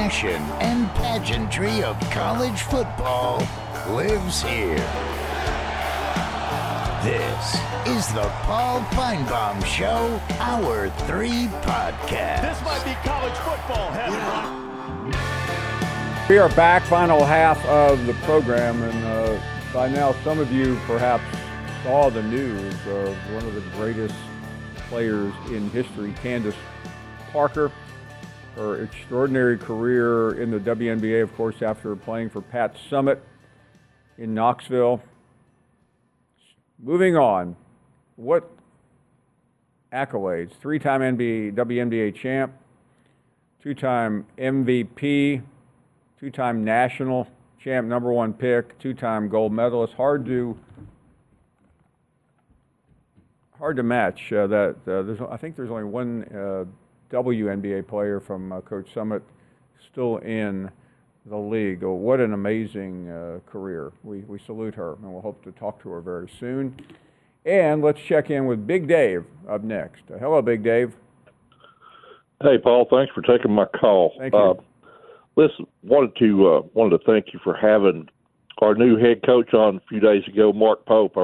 passion and pageantry of college football lives here. This is the Paul Finebaum Show, Hour 3 podcast. This might be college football heaven. We are back, final half of the program, and by now some of you perhaps saw the news of one of the greatest players in history, Candace Parker. Her extraordinary career in the WNBA, of course, after playing for Pat Summitt in Knoxville. Moving on, what accolades? Three-time WNBA champ, two-time MVP, two-time national champ, number one pick, two-time gold medalist. Hard to match that. I think there's only one WNBA player from Coach Summitt still in the league. Oh, what an amazing career. We salute her, and we'll hope to talk to her very soon. And let's check in with Big Dave up next. Hello, Big Dave. Hey, Paul. Thanks for taking my call. Thank you. Listen, wanted to thank you for having our new head coach on a few days ago, Mark Pope.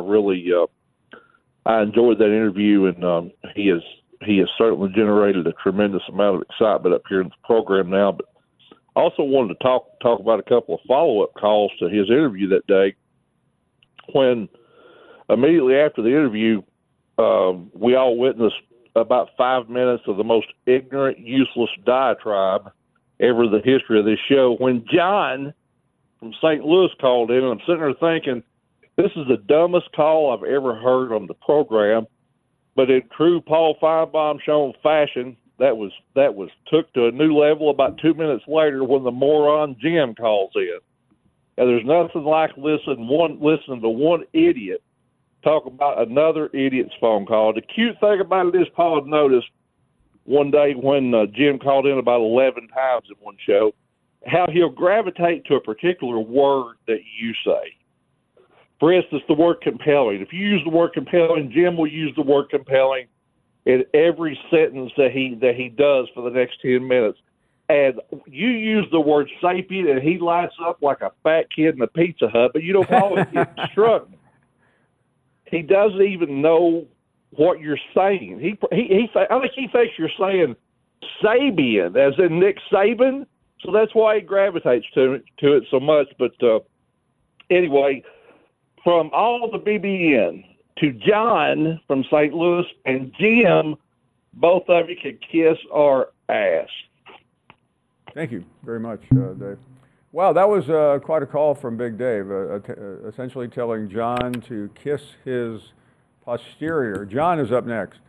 I enjoyed that interview, and he has certainly generated a tremendous amount of excitement up here in the program now. But I also wanted to talk about a couple of follow-up calls to his interview that day. When immediately after the interview, we all witnessed about 5 minutes of the most ignorant, useless diatribe ever in the history of this show. When John from St. Louis called in, and I'm sitting there thinking, this is the dumbest call I've ever heard on the program. But in true Paul Finebaum Show fashion, that was took to a new level about 2 minutes later when the moron Jim calls in. And there's nothing like listening to one idiot talk about another idiot's phone call. The cute thing about it is, Paul noticed one day when Jim called in about 11 times in one show, how he'll gravitate to a particular word that you say. For instance, the word compelling. If you use the word compelling, Jim will use the word compelling in every sentence that he does for the next 10 minutes. And you use the word sapient, and he lights up like a fat kid in a Pizza Hut, but you don't always get struck. He doesn't even know what you're saying. I think he thinks you're saying Sabian, as in Nick Saban, so that's why he gravitates to it so much. But anyway, from all the BBN to John from St. Louis and Jim, both of you can kiss our ass. Thank you very much, Dave. Wow, that was quite a call from Big Dave, essentially telling John to kiss his posterior. John is up next.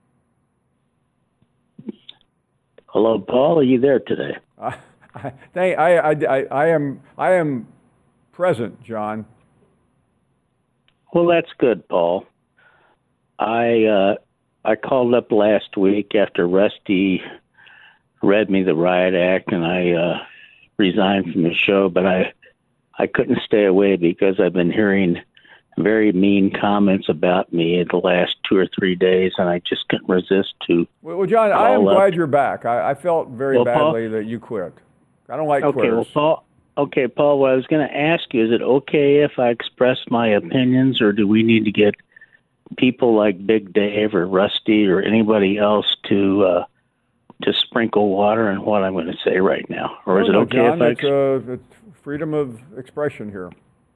Hello, Paul. Are you there today? I am present, John. Well, that's good, Paul. I called up last week after Rusty read me the riot act, and I resigned from the show, but I couldn't stay away because I've been hearing very mean comments about me in the last 2 or 3 days, and I just couldn't resist to. Well, John, I am glad you're back. I felt very badly that you quit. I don't like quitters. Paul, what I was going to ask you, is it okay if I express my opinions, or do we need to get people like Big Dave or Rusty or anybody else to sprinkle water on what I'm going to say right now? Or is it okay John, if it's freedom of expression here.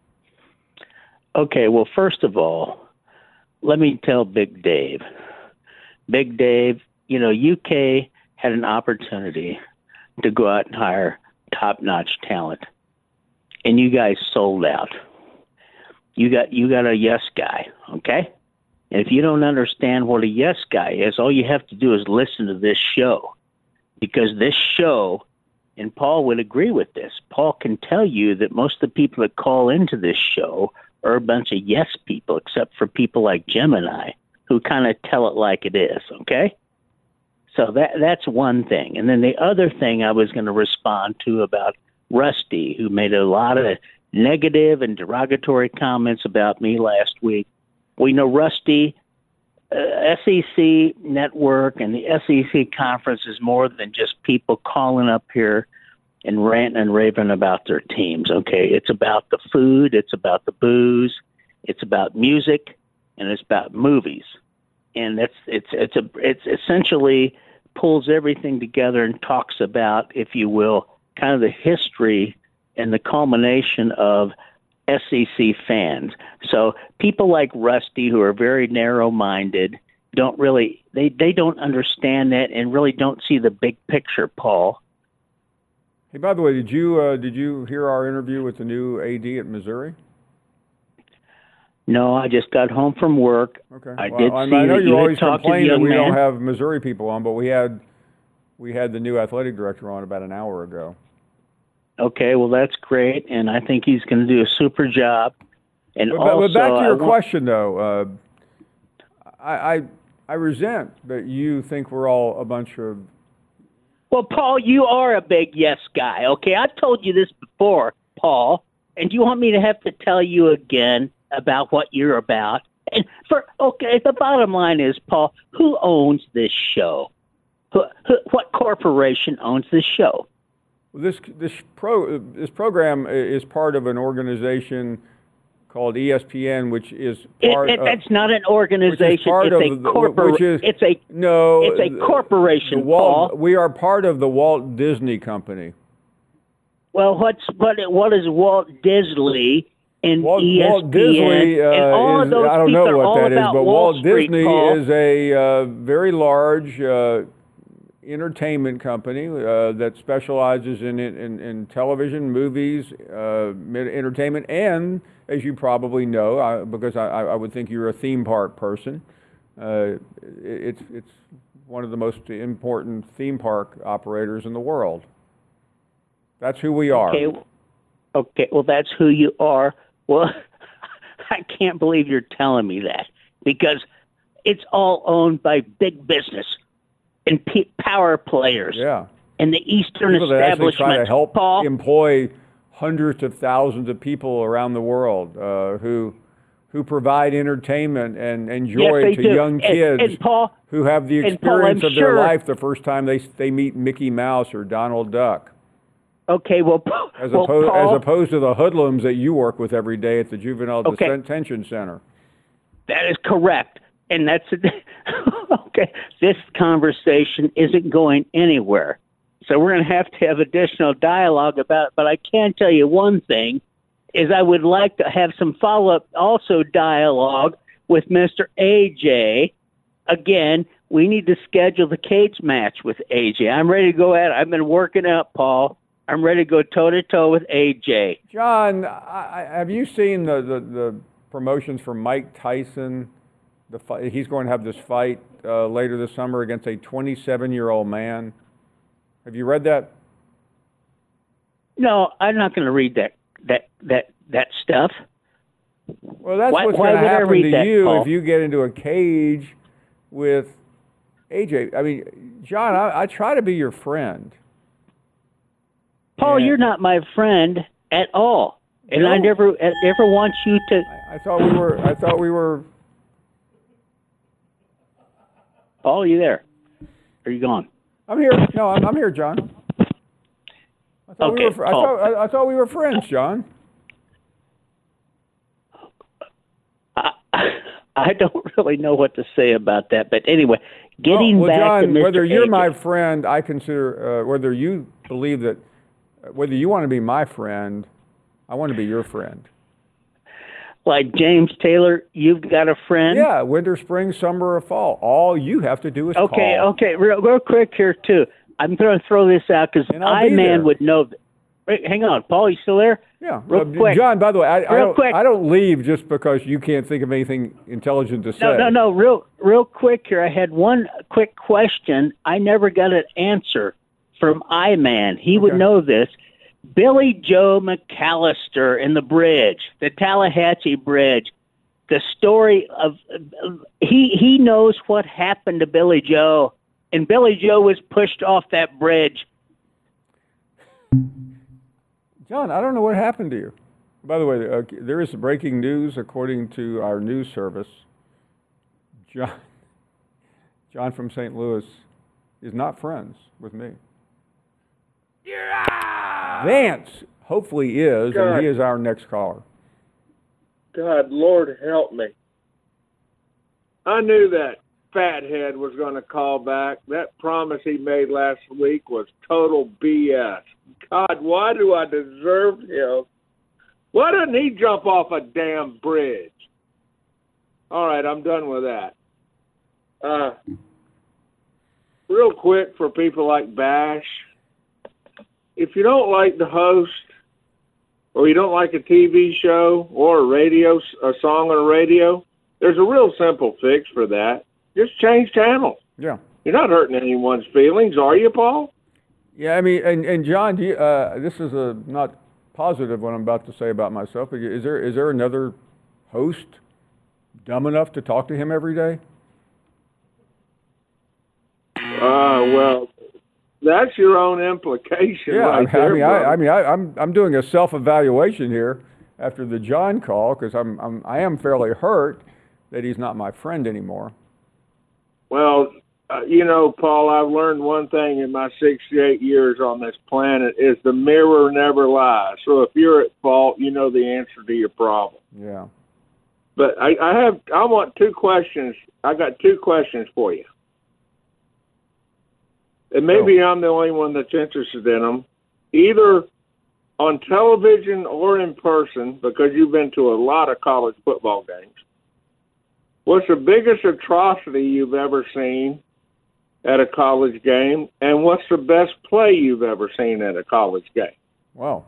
Okay, well, first of all, let me tell Big Dave. Big Dave, UK had an opportunity to go out and hire top-notch talent, and you guys sold out. You got a yes guy, okay? And if you don't understand what a yes guy is, all you have to do is listen to this show, because this show, and Paul would agree with this, Paul can tell you that most of the people that call into this show are a bunch of yes people, except for people like Jim and I, who kind of tell it like it is, okay? So that's one thing. And then the other thing I was going to respond to about Rusty, who made a lot of negative and derogatory comments about me last week. We know Rusty, SEC Network and the SEC Conference is more than just people calling up here and ranting and raving about their teams. Okay, it's about the food, it's about the booze, it's about music, and it's about movies, and it's essentially pulls everything together and talks about, if you will, kind of the history and the culmination of SEC fans. So people like Rusty, who are very narrow-minded, don't really they don't understand that and really don't see the big picture, Paul. Hey, by the way, did you hear our interview with the new AD at Missouri? No, I just got home from work. Okay. I know you always complain that we man. don't have Missouri people on, but we had the new athletic director on about an hour ago. Okay, well that's great, and I think he's going to do a super job. And but back to your question, though, I resent that you think we're all a bunch of. Well, Paul, you are a big yes guy. Okay, I've told you this before, Paul, and you want me to have to tell you again about what you're about? And the bottom line is, Paul, who owns this show? What corporation owns this show? This program is part of an organization called ESPN, which is that's not an organization. It's a corporation. It's a corporation. Paul. We are part of the Walt Disney Company. Well, what is Walt Disney and ESPN? Walt Disney and all of those I don't know what that is, but Walt Disney Paul. is a very large entertainment company that specializes in television, movies, entertainment, and, as you probably know, because I would think you're a theme park person, it's one of the most important theme park operators in the world. That's who we are. Okay, well, that's who you are. Well, I can't believe you're telling me that, because it's all owned by big business and power players. Yeah. And the Eastern people that actually try to help Paul, employ hundreds of thousands of people around the world who provide entertainment and joy to young kids and Paul, who have the experience of their life the first time they meet Mickey Mouse or Donald Duck. Okay, well, as Paul, opposed to the hoodlums that you work with every day at the Juvenile Detention Center. That is correct. And that's okay. This conversation isn't going anywhere. So we're going to have additional dialogue about it. But I can tell you one thing, is I would like to have some follow-up also dialogue with Mr. AJ. Again, we need to schedule the cage match with AJ. I'm ready to go at it. I've been working out, Paul. I'm ready to go toe-to-toe with AJ. John, have you seen the promotions for Mike Tyson? He's going to have this fight later this summer against a 27-year-old man. Have you read that? No, I'm not going to read that stuff. Well, that's what's going to happen to you, Paul, if you get into a cage with AJ. I mean, John, I try to be your friend. Paul, you're not my friend at all, and I never want you to. I thought we were. Paul, are you there? Are you gone? I'm here. No, I'm here, John. I thought we were friends, John. I don't really know what to say about that, but anyway, getting back John, to Mr. whether you're AJ. my friend, I consider whether you believe that. Whether you want to be my friend, I want to be your friend. Like James Taylor, you've got a friend? Yeah, winter, spring, summer, or fall. All you have to do is call. Okay, real quick here, too. I'm going to throw this out because I-Man would know. Wait, hang on. Paul, you still there? Yeah. Real quick. John, by the way, I don't leave just because you can't think of anything intelligent to say. No. Real quick here. I had one quick question. I never got an answer from I-Man. He would know this. Billy Joe McAllister in the bridge, the Tallahatchie Bridge, the story of he knows what happened to Billy Joe, and Billy Joe was pushed off that bridge. John, I don't know what happened to you. By the way, there is breaking news according to our news service. John from St. Louis is not friends with me. Vance hopefully is, God. and he is our next caller. God, Lord help me. I knew that fathead was going to call back. That promise he made last week was total BS. God, why do I deserve him? Why doesn't he jump off a damn bridge? All right, I'm done with that. Real quick for people like Bash, if you don't like the host or you don't like a TV show or a song on the radio, there's a real simple fix for that. Just change channel. Yeah. You're not hurting anyone's feelings, are you, Paul? Yeah, I mean, and John, do you, this is not positive what I'm about to say about myself, but is there another host dumb enough to talk to him every day? Well, that's your own implication. Yeah, right there, I'm doing a self-evaluation here after the John call because I am fairly hurt that he's not my friend anymore. Well, Paul, I've learned one thing in my 68 years on this planet is the mirror never lies. So if you're at fault, you know the answer to your problem. Yeah. But I want two questions. I got two questions for you. And maybe I'm the only one that's interested in them. Either on television or in person, because you've been to a lot of college football games. What's the biggest atrocity you've ever seen at a college game, and what's the best play you've ever seen at a college game? Wow.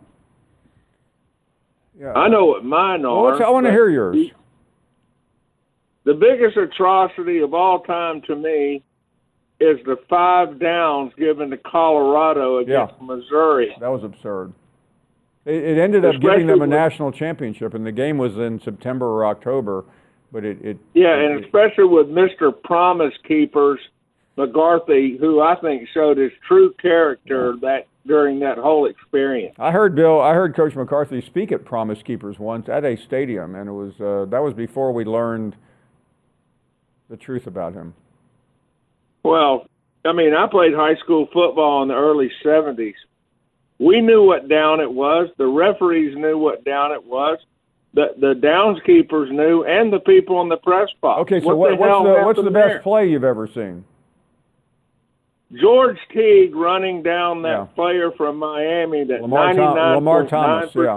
Yeah. I know what mine are. Well, I want to hear yours. The biggest atrocity of all time to me is the 5 downs given to Colorado against Missouri. That was absurd. It ended up giving them a national championship, and the game was in September or October. But especially with Mr. Promise Keepers, McCarthy, who I think showed his true character that during that whole experience. I heard Coach McCarthy speak at Promise Keepers once at a stadium, and it was that was before we learned the truth about him. Well, I mean, I played high school football in the early 70s. We knew what down it was. The referees knew what down it was. The downskeepers knew, and the people in the press box. Okay, so what's the best play you've ever seen? George Teague running down that player from Miami. That Lamar Thomas. Yeah.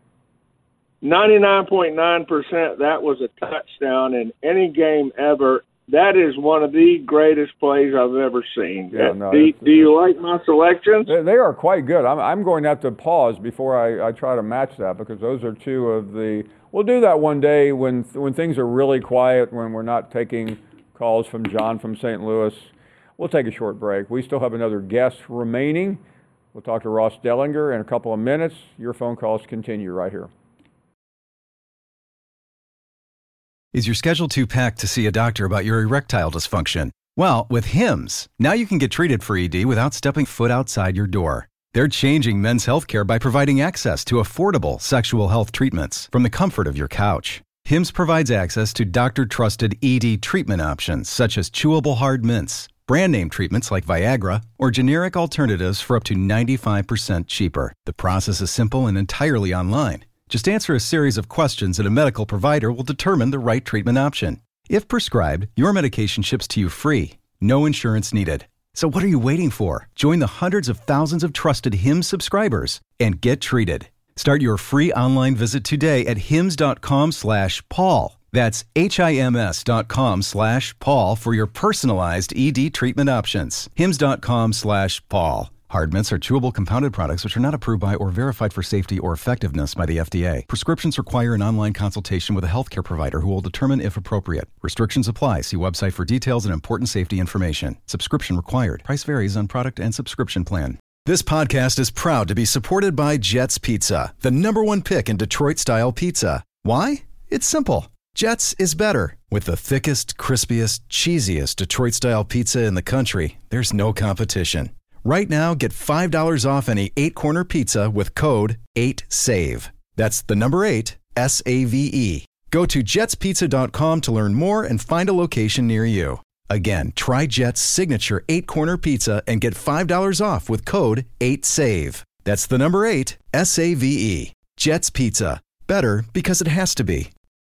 99.9%. That was a touchdown in any game ever. That is one of the greatest plays I've ever seen. Yeah, do you like my selections? They are quite good. I'm going to have to pause before I try to match that because those are two of the. We'll do that one day when things are really quiet, when we're not taking calls from John from St. Louis. We'll take a short break. We still have another guest remaining. We'll talk to Ross Dellinger in a couple of minutes. Your phone calls continue right here. Is your schedule too packed to see a doctor about your erectile dysfunction? Well, with Hims, now you can get treated for ED without stepping foot outside your door. They're changing men's healthcare by providing access to affordable sexual health treatments from the comfort of your couch. Hims provides access to doctor-trusted ED treatment options such as chewable hard mints, brand name treatments like Viagra, or generic alternatives for up to 95% cheaper. The process is simple and entirely online. Just answer a series of questions and a medical provider will determine the right treatment option. If prescribed, your medication ships to you free. No insurance needed. So what are you waiting for? Join the hundreds of thousands of trusted Hims subscribers and get treated. Start your free online visit today at hims.com/Paul. That's HIMS.com/Paul for your personalized ED treatment options. hims.com/Paul. Hard mints are chewable compounded products which are not approved by or verified for safety or effectiveness by the FDA. Prescriptions require an online consultation with a healthcare provider who will determine if appropriate. Restrictions apply. See website for details and important safety information. Subscription required. Price varies on product and subscription plan. This podcast is proud to be supported by Jets Pizza, the #1 pick in Detroit-style pizza. Why? It's simple. Jets is better. With the thickest, crispiest, cheesiest Detroit-style pizza in the country, there's no competition. Right now, get $5 off any 8-corner pizza with code 8SAVE. That's the number 8, SAVE. Go to jetspizza.com to learn more and find a location near you. Again, try Jet's signature 8-corner pizza and get $5 off with code 8SAVE. That's the number 8, SAVE. Jet's Pizza. Better because it has to be.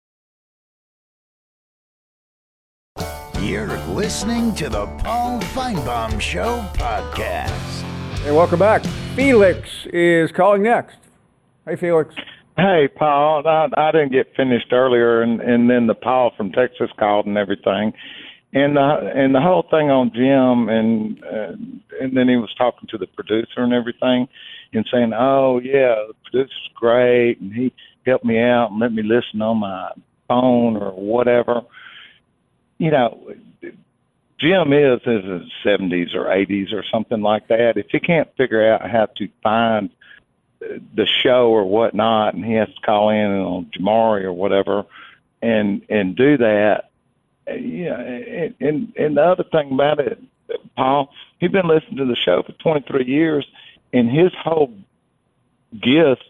You're listening to the Paul Feinbaum Show podcast. Hey, welcome back. Felix is calling next. Hey, Felix. Hey, Paul. I didn't get finished earlier, and then the Paul from Texas called and everything. And the whole thing on Jim, and then he was talking to the producer and everything and saying, oh, yeah, the producer's great, and he helped me out and let me listen on my phone or whatever. You know, Jim is in his 70s or 80s or something like that. If he can't figure out how to find the show or whatnot, and he has to call in on Jamari or whatever and do that, yeah. And the other thing about it, Paul, he's been listening to the show for 23 years, and his whole gift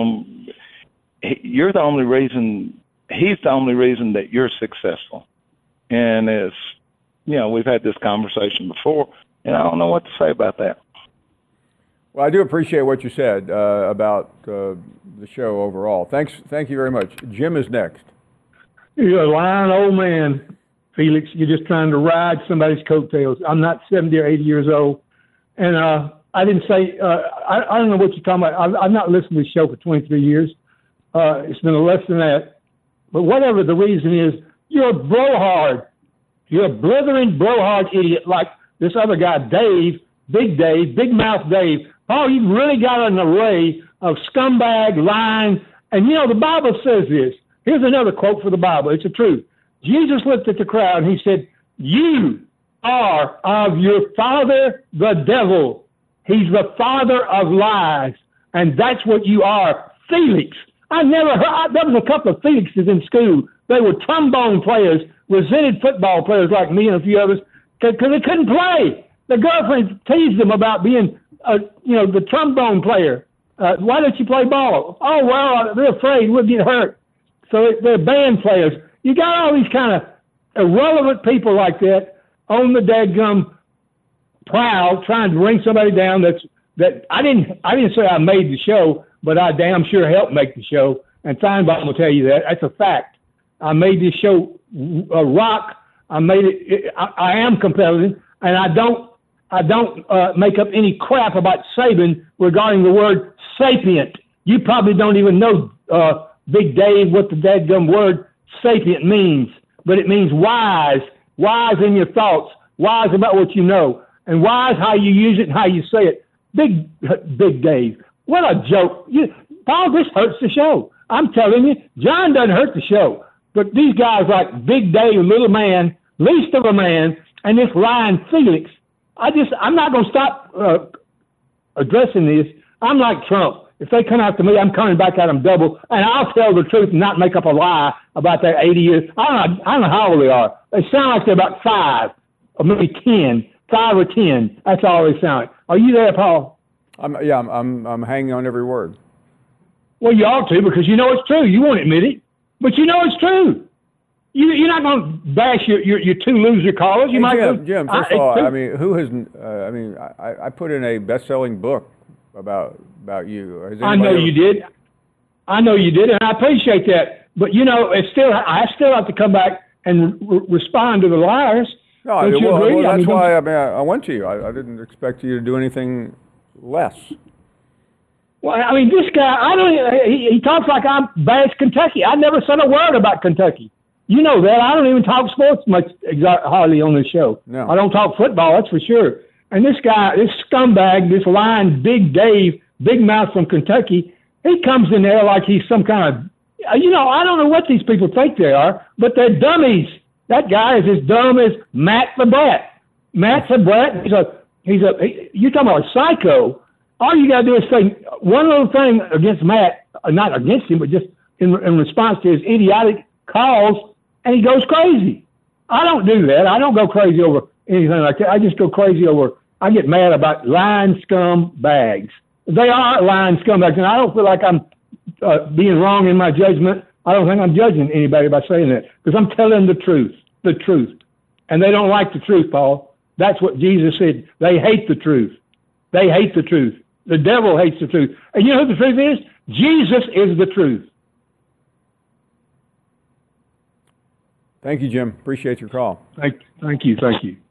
you're the only reason, he's the only reason that you're successful. And it's, you know, we've had this conversation before, and I don't know what to say about that. Well, I do appreciate what you said about the show overall. Thank you very much. Jim is next. You're a lying old man, Felix. You're just trying to ride somebody's coattails. I'm not 70 or 80 years old. And I didn't say, I don't know what you're talking about. I've not listened to the show for 23 years. It's been less than that. But whatever the reason is, you're a blowhard. You're a blithering blowhard idiot like this other guy, Dave, Big Mouth Dave. Oh, you've really got an array of scumbag, lying. And, you know, the Bible says this. Here's another quote for the Bible. It's the truth. Jesus looked at the crowd and he said, you are of your father, the devil. He's the father of lies. And that's what you are, Felix. I never heard, there was a couple of Felixes in school. They were trombone players, resented football players like me and a few others, because they couldn't play. The girlfriends teased them about being, the trombone player. Why don't you play ball? Oh, well, they're afraid we'll get hurt. So they're band players. You got all these kind of irrelevant people like that on the dadgum prowl trying to bring somebody down that I didn't say I made the show, but I damn sure helped make the show. And Feinbaum will tell you that. That's a fact. I made this show rock. I made it. I am competitive, and I don't make up any crap about Saban regarding the word sapient. You probably don't even know, Big Dave, what the dadgum word sapient means, but it means wise in your thoughts, wise about what you know, and wise how you use it and how you say it. Big Dave, what a joke! Paul, this hurts the show. I'm telling you, John doesn't hurt the show, but these guys like Big Dave, little man, least of a man, and this lying Felix. I'm not going to stop addressing this. I'm like Trump. If they come after me, I'm coming back at them double, and I'll tell the truth and not make up a lie about their 80 years. I don't know how old they are. They sound like they're about 5 or maybe 10, 5 or 10. That's all they sound like. Are you there, Paul? I'm hanging on every word. Well, you ought to, because you know it's true. You won't admit it, but you know it's true. You're not going to bash your two loser callers. You might Jim, first of all, I mean, who has? I put in a best-selling book about you. I know you did, and I appreciate that. But you know, I still have to come back and respond to the liars. No, that's why I went to you. I didn't expect you to do anything less. Well, I mean, this guy, he talks like I bash Kentucky. I never said a word about Kentucky. You know that. I don't even talk sports much, hardly on this show. No. I don't talk football, that's for sure. And this guy, this scumbag, this lying Big Dave, Big Mouth from Kentucky, he comes in there like he's some kind of, I don't know what these people think they are, but they're dummies. That guy is as dumb as Matt the Brat. Matt's a brat. You're talking about a psycho. All you got to do is say one little thing against Matt, not against him, but just in response to his idiotic calls, and he goes crazy. I don't do that. I don't go crazy over anything like that. I just go crazy over, I get mad about lying scum bags. They are lying scumbags, and I don't feel like I'm being wrong in my judgment. I don't think I'm judging anybody by saying that, because I'm telling the truth. and they don't like the truth, Paul. That's what Jesus said. They hate the truth. They hate the truth. The devil hates the truth. And you know what the truth is? Jesus is the truth. Thank you, Jim. Appreciate your call. Thank you.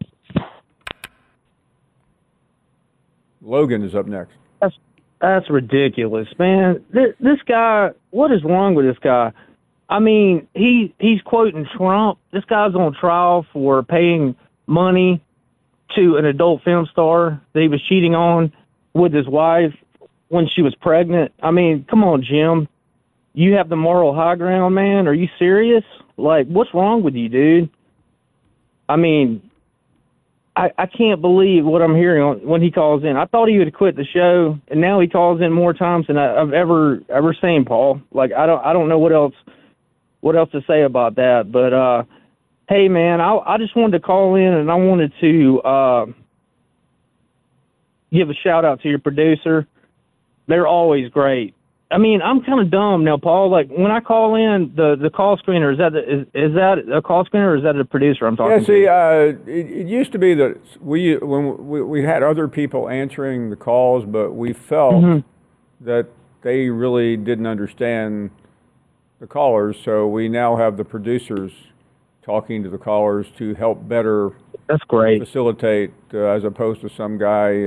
Logan is up next. That's ridiculous, man. This guy, what is wrong with this guy? I mean, he's quoting Trump. This guy's on trial for paying money to an adult film star that he was cheating on with his wife when she was pregnant. I mean, come on, Jim. You have the moral high ground, man. Are you serious? Like, what's wrong with you, dude? I mean, I can't believe what I'm hearing when he calls in. I thought he would quit the show, and now he calls in more times than I've ever seen, Paul. Like, I don't know what else to say about that. But hey, man, I just wanted to call in, and I wanted to give a shout out to your producer. They're always great. I mean, I'm kind of dumb now, Paul. Like, when I call in, the call screener, is that a call screener, or is that a producer I'm talking to? Yeah, see, it used to be that when we had other people answering the calls, but we felt that they really didn't understand the callers, so we now have the producers talking to the callers to help better facilitate, as opposed to some guy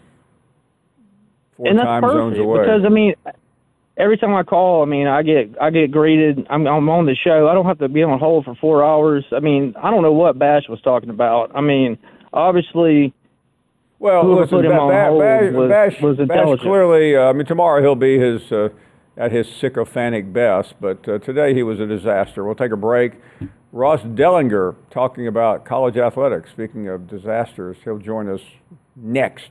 4 time zones away. Because, I mean, every time I call, I mean, I get greeted. I'm on the show. I don't have to be on hold for 4 hours. I mean, I don't know what Bash was talking about. I mean, obviously, whoever listen, put him on hold was intelligent. Bash clearly, I mean, tomorrow he'll be at his sycophantic best, but today he was a disaster. We'll take a break. Ross Dellinger talking about college athletics. Speaking of disasters, he'll join us next.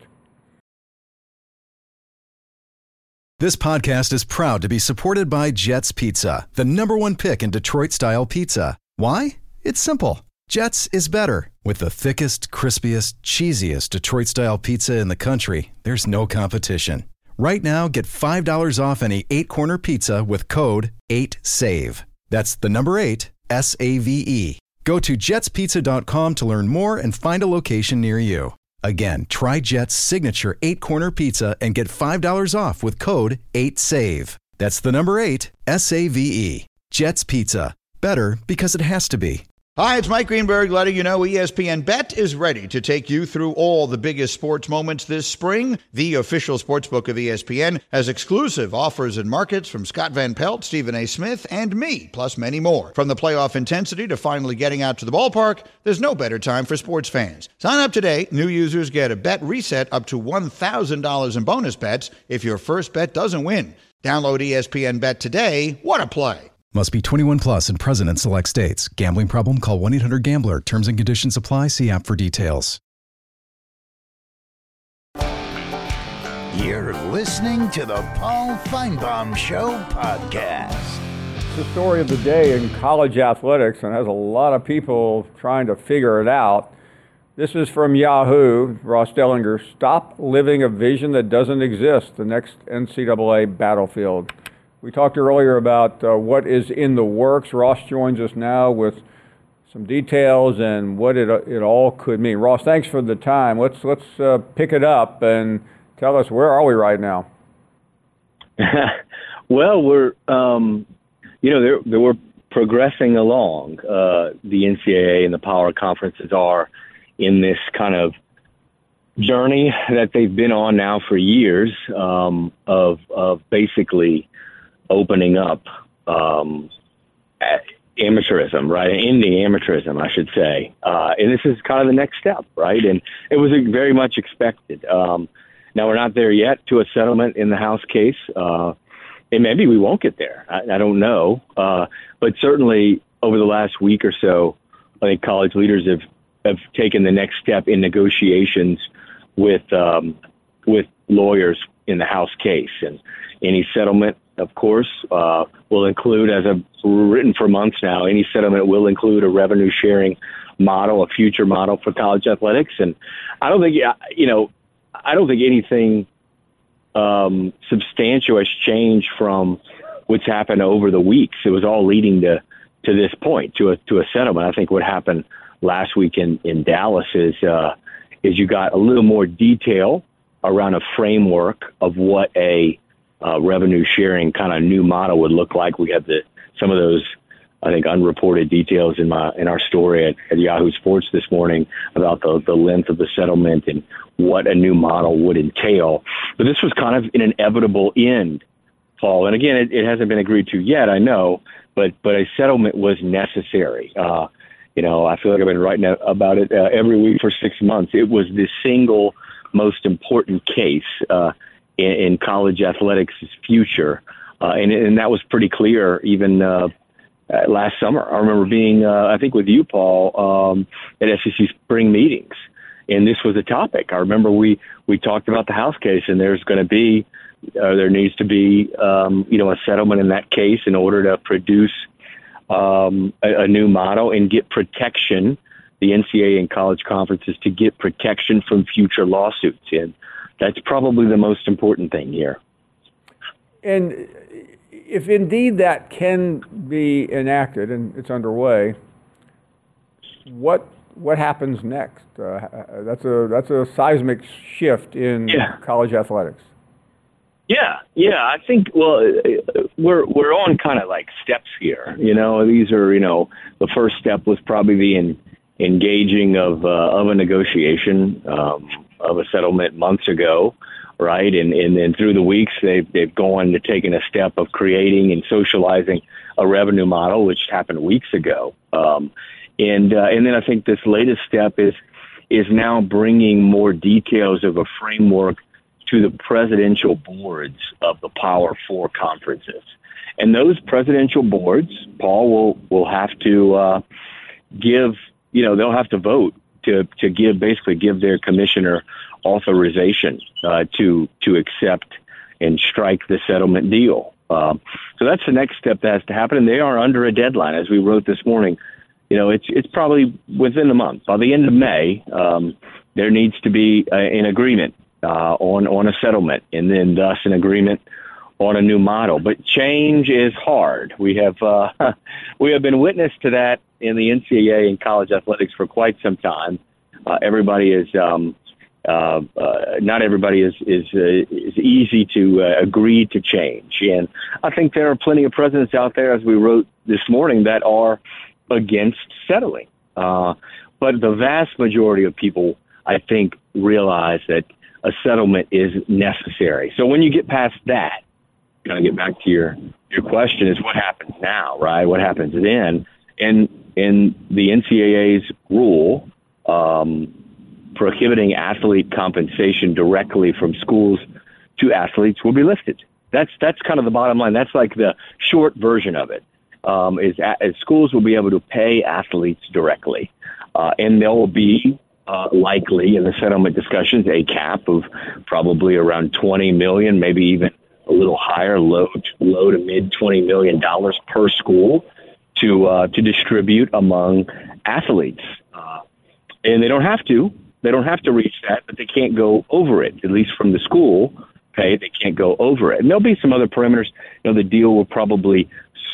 This podcast is proud to be supported by Jets Pizza, the #1 pick in Detroit-style pizza. Why? It's simple. Jets is better. With the thickest, crispiest, cheesiest Detroit-style pizza in the country, there's no competition. Right now, get $5 off any 8-corner pizza with code 8SAVE. That's the number 8, SAVE. Go to jetspizza.com to learn more and find a location near you. Again, try Jet's signature 8-corner pizza and get $5 off with code 8SAVE. That's the number 8, SAVE. Jet's Pizza. Better because it has to be. Hi, it's Mike Greenberg letting you know ESPN Bet is ready to take you through all the biggest sports moments this spring. The official sportsbook of ESPN has exclusive offers and markets from Scott Van Pelt, Stephen A. Smith, and me, plus many more. From the playoff intensity to finally getting out to the ballpark, there's no better time for sports fans. Sign up today. New users get a bet reset up to $1,000 in bonus bets if your first bet doesn't win. Download ESPN Bet today. What a play. Must be 21 plus and present in select states. Gambling problem? Call 1-800-GAMBLER. Terms and conditions apply. See app for details. You're listening to the Paul Feinbaum Show podcast. It's the story of the day in college athletics and has a lot of people trying to figure it out. This is from Yahoo, Ross Dellinger. Stop living a vision that doesn't exist, the next NCAA battlefield. We talked earlier about what is in the works. Ross joins us now with some details and what it all could mean. Ross, thanks for the time. Let's pick it up and tell us, where are we right now? Well, we're we're progressing along. The NCAA and the power conferences are in this kind of journey that they've been on now for years of basically opening up amateurism, right? Ending amateurism, I should say. And this is kind of the next step, right? And it was very much expected. Now, we're not there yet to a settlement in the House case. And maybe we won't get there. I don't know. But certainly over the last week or so, I think college leaders have taken the next step in negotiations with lawyers in the House case. And any settlement, of course, will include, as I've written for months now, any settlement will include a revenue sharing model, a future model for college athletics. And I don't think anything substantial has changed from what's happened over the weeks. It was all leading to this point, to a settlement. I think what happened last week in Dallas is you got a little more detail around a framework of what a revenue sharing kind of new model would look like. We had some of those, I think, unreported details in our story at Yahoo Sports this morning about the length of the settlement and what a new model would entail. But this was kind of an inevitable end, Paul. And again, it hasn't been agreed to yet, I know, but a settlement was necessary. I feel like I've been writing about it every week for 6 months. It was the single most important case in college athletics' future. And that was pretty clear even last summer. I remember being, I think with you, Paul, at SEC spring meetings, and this was a topic. I remember we talked about the House case, and there needs to be, a settlement in that case in order to produce a new model and get protection, the NCAA and college conferences, to get protection from future lawsuits. And that's probably the most important thing here. And if indeed that can be enacted and it's underway, what happens next? That's a seismic shift in college athletics. Yeah. I think, we're on kind of like steps here. These are, the first step was probably the engaging of a negotiation of a settlement months ago, right? And then through the weeks, they've gone to taking a step of creating and socializing a revenue model, which happened weeks ago. And then I think this latest step is now bringing more details of a framework to the presidential boards of the Power Four conferences. And those presidential boards, Paul, will have to give, they'll have to vote to give their commissioner authorization to accept and strike the settlement deal. So that's the next step that has to happen. And they are under a deadline, as we wrote this morning. It's probably within a month. By the end of May, there needs to be an agreement on a settlement, and then thus an agreement on a new model. But change is hard. We have been witness to that in the NCAA and college athletics for quite some time. Everybody is not everybody is easy to agree to change, and I think there are plenty of presidents out there, as we wrote this morning, that are against settling. But the vast majority of people, I think, realize that a settlement is necessary. So when you get past that, going to get back to your question, is what happens now, right? What happens then? And the NCAA's rule prohibiting athlete compensation directly from schools to athletes will be lifted. That's kind of the bottom line. That's like the short version of it. Is schools will be able to pay athletes directly, and there will be likely in the settlement discussions a cap of probably around $20 million, maybe even a little higher, low to mid $20 million per school to distribute among athletes. And they don't have to reach that, but they can't go over it, at least from the school. Okay, they can't go over it. And there'll be some other parameters. The deal will probably,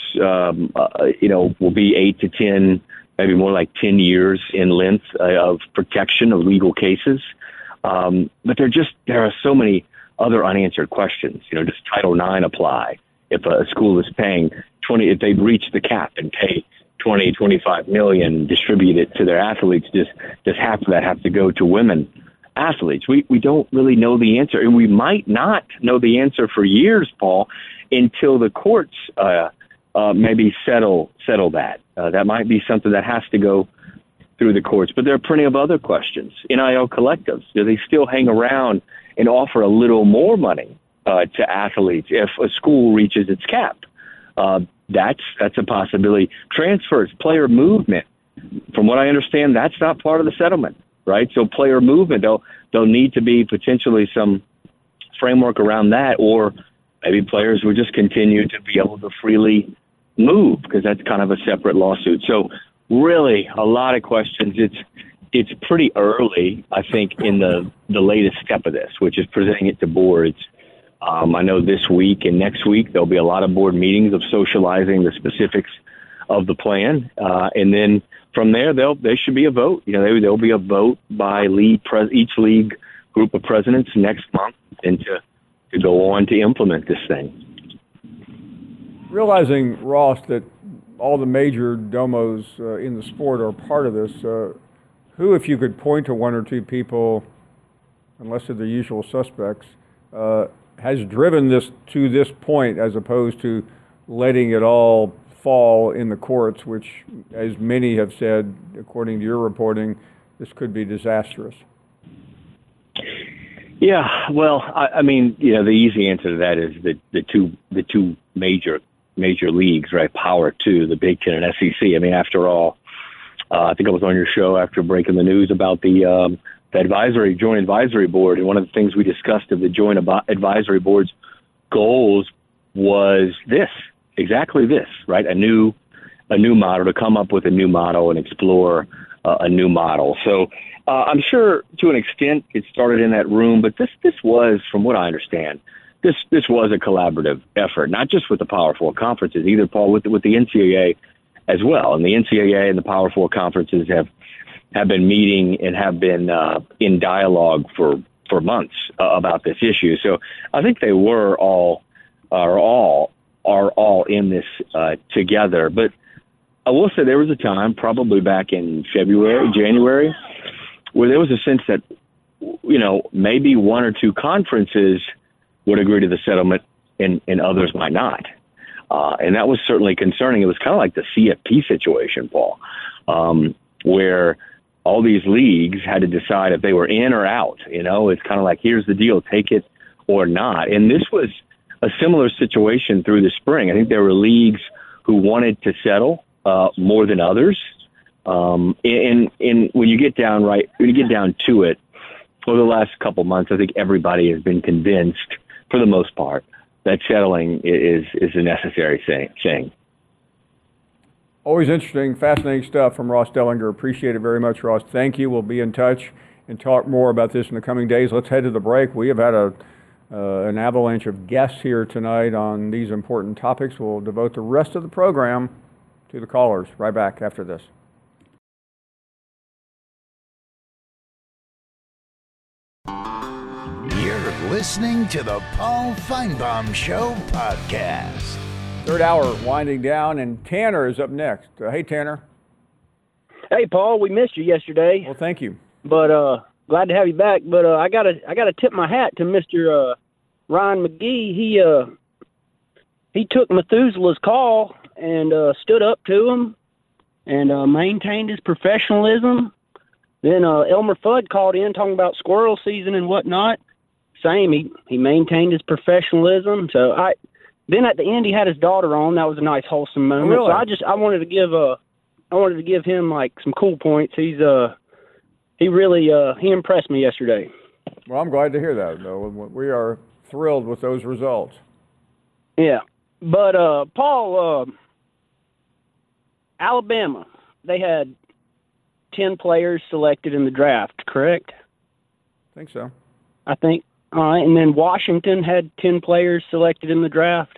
will be 8 to 10, maybe more like 10 years in length of protection of legal cases. But there are so many other unanswered questions. Does Title IX apply if a school is paying if they reach the cap and pay 20, 25 million, distribute it to their athletes, does half of that have to go to women athletes? We don't really know the answer, and we might not know the answer for years, Paul, until the courts maybe settle that. That might be something that has to go through the courts. But there are plenty of other questions. NIL collectives, do they still hang around and offer a little more money to athletes if a school reaches its cap? That's a possibility. Transfers, player movement. From what I understand, that's not part of the settlement, right? So player movement, there'll need to be potentially some framework around that, or maybe players will just continue to be able to freely move because that's kind of a separate lawsuit. So really a lot of questions. It's pretty early, I think, in the latest step of this, which is presenting it to boards. I know this week and next week there'll be a lot of board meetings of socializing the specifics of the plan, and then from there there should be a vote. There'll be a vote by each league group of presidents next month, and to go on to implement this thing. Realizing, Ross, that all the major domos in the sport are part of this, who, if you could point to one or two people, unless they're the usual suspects, has driven this to this point as opposed to letting it all fall in the courts, which, as many have said, according to your reporting, this could be disastrous? Yeah, well, I mean, the easy answer to that is the two major leagues, right? Power two, the Big Ten and SEC. I mean, after all, I think I was on your show after breaking the news about the joint advisory board, and one of the things we discussed of the joint advisory board's goals was exactly this, right? A new model, to come up with a new model and explore a new model. So I'm sure to an extent it started in that room, but this was, from what I understand, this was a collaborative effort, not just with the Power Four conferences either, Paul, with the NCAA as well. And the NCAA and the Power Four conferences have been meeting and have been in dialogue for months about this issue. So I think they are all in this together. But I will say there was a time, probably back in January, where there was a sense that, maybe one or two conferences would agree to the settlement and others might not. And that was certainly concerning. It was kind of like the CFP situation, Paul, where all these leagues had to decide if they were in or out. It's kind of like, here's the deal, take it or not. And this was a similar situation through the spring. I think there were leagues who wanted to settle more than others. And when you get down to it, over the last couple months, I think everybody has been convinced, for the most part, that settling is a necessary thing. Always interesting, fascinating stuff from Ross Dellenger. Appreciate it very much, Ross. Thank you. We'll be in touch and talk more about this in the coming days. Let's head to the break. We have had an avalanche of guests here tonight on these important topics. We'll devote the rest of the program to the callers. Right back after this. You're listening to the Paul Feinbaum Show podcast. Third hour winding down, and Tanner is up next. Hey, Tanner. Hey, Paul. We missed you yesterday. Well, thank you. But glad to have you back. But I gotta tip my hat to Mr. Ryan McGee. He took Methuselah's call and stood up to him and maintained his professionalism. Then Elmer Fudd called in talking about squirrel season and whatnot. Same, he maintained his professionalism. So then at the end he had his daughter on. That was a nice wholesome moment. Oh, really? So I wanted to give him like some cool points. He impressed me yesterday. Well, I'm glad to hear that, though. We are thrilled with those results. Yeah. But, Paul, Alabama, they had 10 players selected in the draft, correct? I think so. I think. All right. And then Washington had 10 players selected in the draft.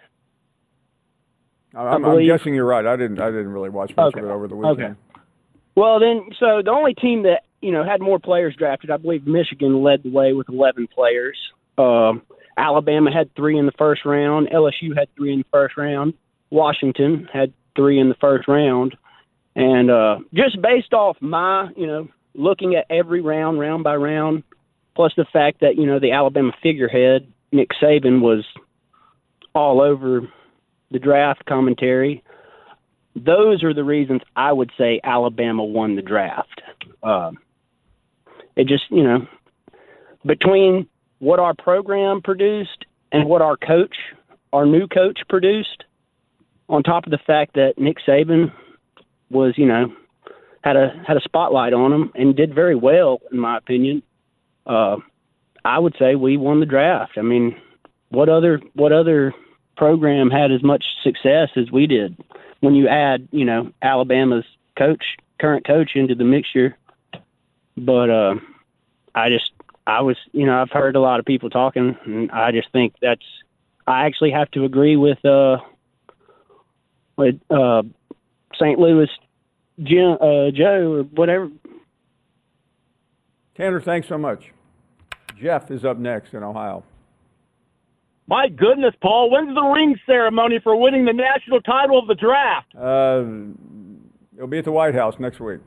I'm guessing you're right. I didn't really watch much of it over the weekend. Okay. Well, then, so the only team that, had more players drafted, I believe Michigan led the way with 11 players. Alabama had 3 in the first round. LSU had 3 in the first round. Washington had 3 in the first round. And just based off my, looking at every round by round, plus the fact that, the Alabama figurehead, Nick Saban, was all over the draft commentary, those are the reasons I would say Alabama won the draft. It just, between what our program produced and what our new coach produced, on top of the fact that Nick Saban was, had a spotlight on him and did very well, in my opinion, I would say we won the draft. I mean, what other program had as much success as we did? When you add, Alabama's current coach into the mixture. But I've heard a lot of people talking, and I just think I actually have to agree with St. Louis Joe or whatever. Tanner, thanks so much. Jeff is up next in Ohio. My goodness, Paul, when's the ring ceremony for winning the national title of the draft? It'll be at the White House next week.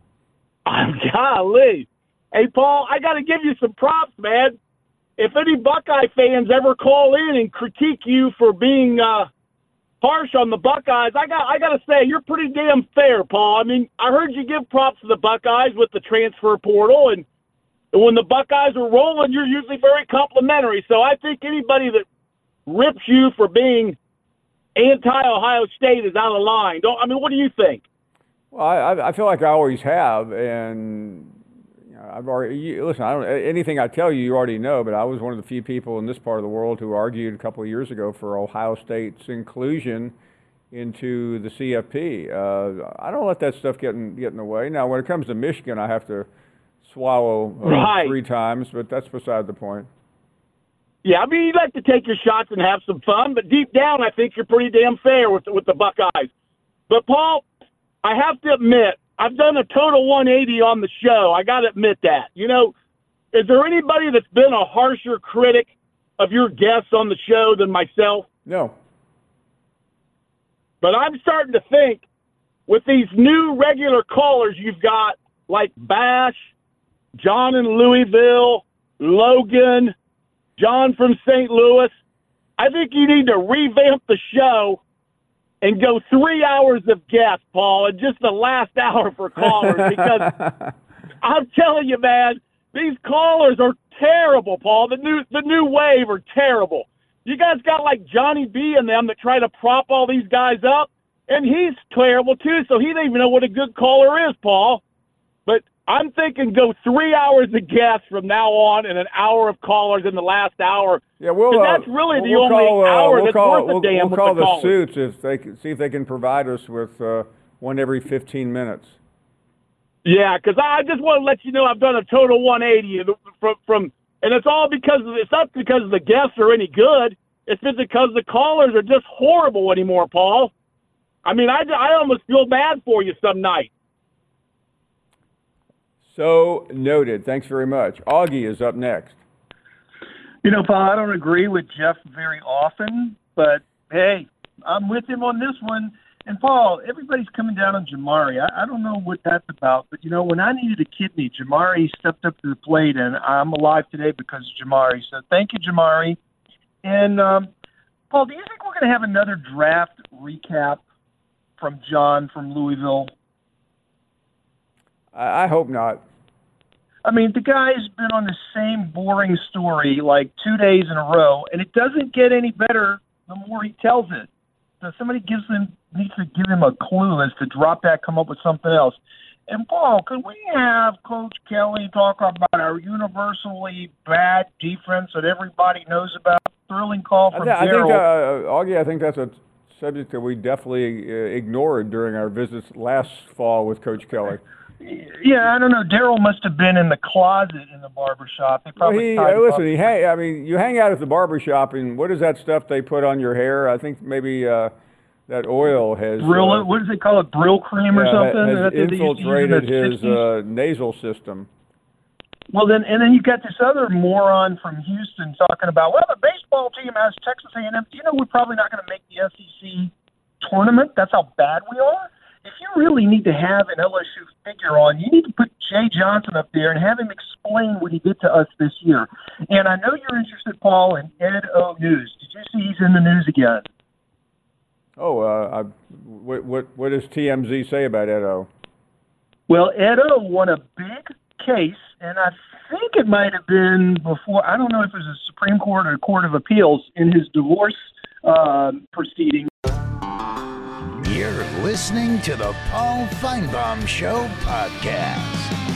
Golly. Hey, Paul, I got to give you some props, man. If any Buckeye fans ever call in and critique you for being harsh on the Buckeyes, I got to say, you're pretty damn fair, Paul. I mean, I heard you give props to the Buckeyes with the transfer portal, and when the Buckeyes are rolling, you're usually very complimentary. So I think anybody that rips you for being anti-Ohio State is out of line. What do you think? Well, I feel like I always have, and I've already listen. Anything I tell you, you already know. But I was one of the few people in this part of the world who argued a couple of years ago for Ohio State's inclusion into the CFP. I don't let that stuff get in the way. Now, when it comes to Michigan, I have to swallow 3 times, but that's beside the point. Yeah, I mean, you like to take your shots and have some fun, but deep down, I think you're pretty damn fair with the Buckeyes. But, Paul, I have to admit, I've done a total 180 on the show. I got to admit that. You know, is there anybody that's been a harsher critic of your guests on the show than myself? No. But I'm starting to think with these new regular callers you've got, like Bash, John in Louisville, Logan, John from St. Louis, I think you need to revamp the show and go 3 hours of guests, Paul, and just the last hour for callers. Because I'm telling you, man, these callers are terrible, Paul. The new wave are terrible. You guys got like Johnny B and them that try to prop all these guys up, and he's terrible too, so he doesn't even know what a good caller is, Paul. But I'm thinking go 3 hours of guests from now on and an hour of callers in the last hour. Yeah, that's really the only hour that's worth a damn. We'll call the suits if they can, see if they can provide us with one every 15 minutes. Yeah, because I just want to let you know I've done a total 180 from and it's all because it's not because the guests are any good. It's just because the callers are just horrible anymore, Paul. I mean, I almost feel bad for you some night. So noted. Thanks very much. Augie is up next. You know, Paul, I don't agree with Jeff very often, but hey, I'm with him on this one. And Paul, everybody's coming down on Jamari. I don't know what that's about, but you know, when I needed a kidney, Jamari stepped up to the plate, and I'm alive today because of Jamari. So thank you, Jamari. And Paul, do you think we're going to have another draft recap from John from Louisville? I hope not. I mean, the guy's been on the same boring story like 2 days in a row, and it doesn't get any better the more he tells it. So somebody needs to give him a clue as to drop that, come up with something else. And, Paul, could we have Coach Kelly talk about our universally bad defense that everybody knows about? Thrilling call from Daryl. Augie, I think that's a subject that we definitely ignored during our visits last fall with Coach Kelly. Yeah, I don't know. Daryl must have been in the closet in the barbershop. You hang out at the barbershop, and what is that stuff they put on your hair? I think maybe that oil has... what does they call it? Brill cream or something? Has infiltrated his nasal system. Well, then you got this other moron from Houston talking about, well, the baseball team has Texas A&M. You know, we're probably not going to make the SEC tournament. That's how bad we are. If you really need to have an LSU figure on, you need to put Jay Johnson up there and have him explain what he did to us this year. And I know you're interested, Paul, in Ed O News. Did you see he's in the news again? Oh, what does TMZ say about Ed O? Well, Ed O won a big case, and I think it might have been before, I don't know if it was a Supreme Court or a Court of Appeals, in his divorce proceeding. You're listening to the Paul Feinbaum Show podcast.